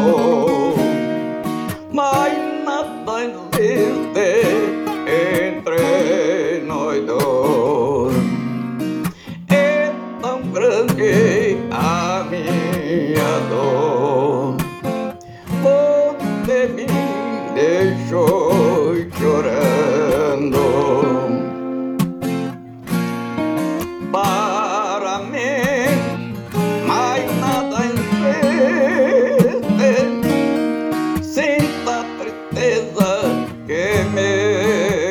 mas nada existe entre nós dois. É tão grande a minha dor, você me deixou chorando. Para mim, mais nada existe. Sinta a tristeza que me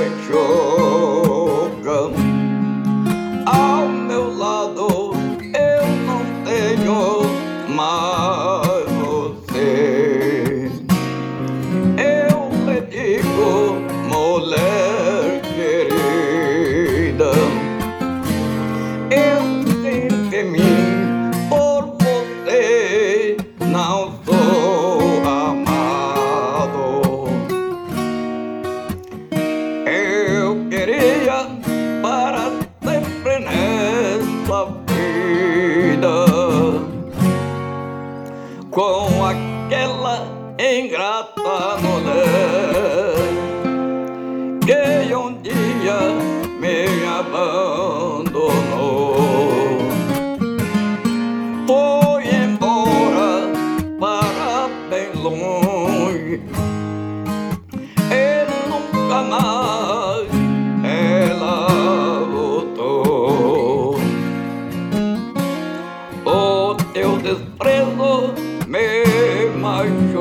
machuca. Ao meu lado eu não tenho mais você. Eu lhe digo, mulher querida, eu sinto em mim por você, não sou amado. Eu queria para sempre nessa vida com aquela ingrata mulher que um dia me abandonou. Foi embora para bem longe e nunca mais ela voltou. O teu desprezo me machucou.